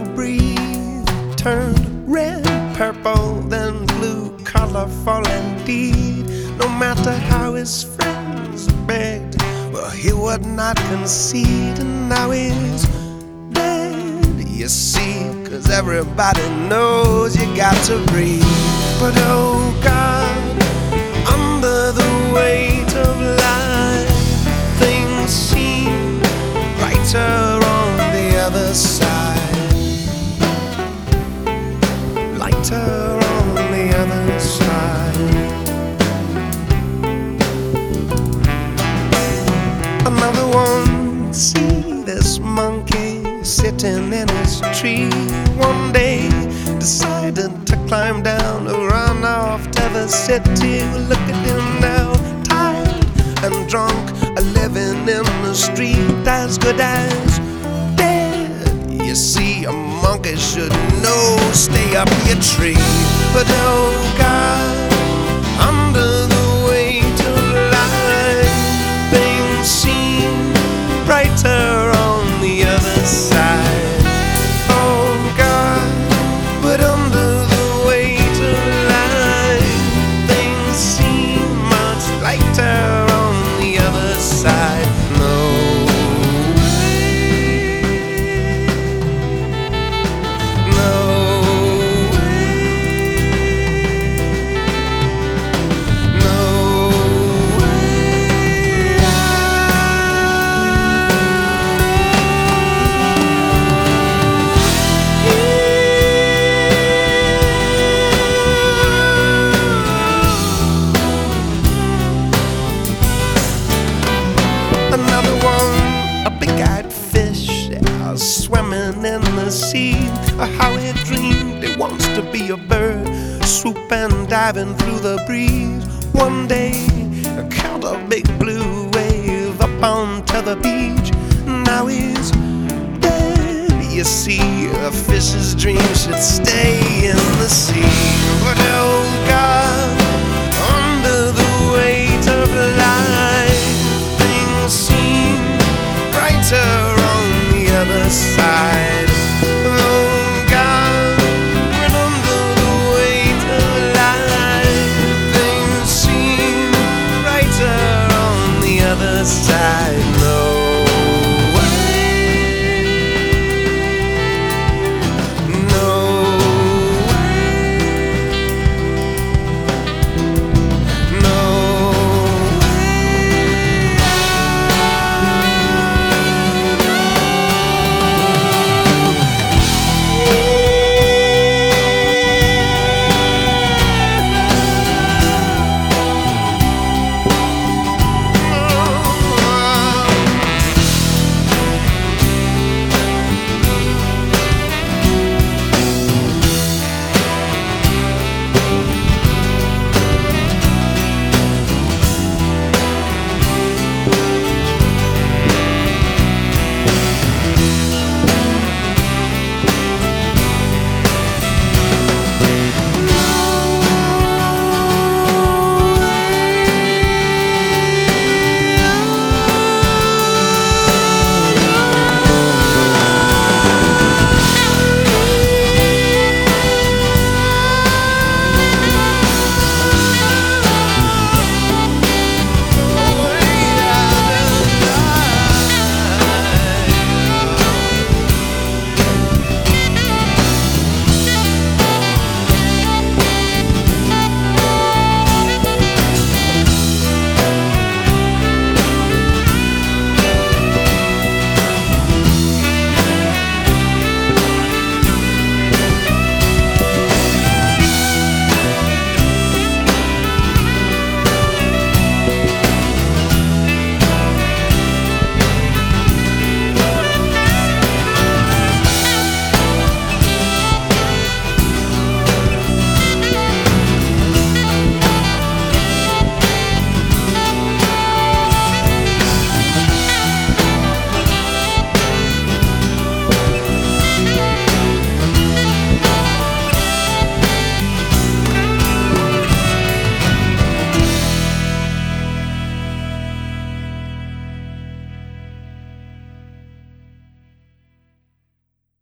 to breathe turned red, purple, then blue, colorful indeed. No matter how his friends begged, well, he would not concede. And now he's dead, you see, 'cause everybody knows you got to breathe. But oh God, under the weight of life, things seem brighter on the other side. Lighter on the other side. Another one, see this monkey sitting in his tree. One day decided to climb down to run off to the city. Look at him now, tired and drunk, living in the street, as good as dead. You see, a monkey should know, stay up your tree. But oh God, under the weight of life, things seem brighter on the other side. Oh God, but under the weight of life, things seem much lighter on the other side. No way, no way, no way. Another one, a big-eyed fish, swimming in the sea. How he dreamed he wants to be a bird, swooping, diving through the breeze. One day, caught a big blue wave up onto the beach. Now he's dead, you see. A fish's dream should stay in the sea. But oh God,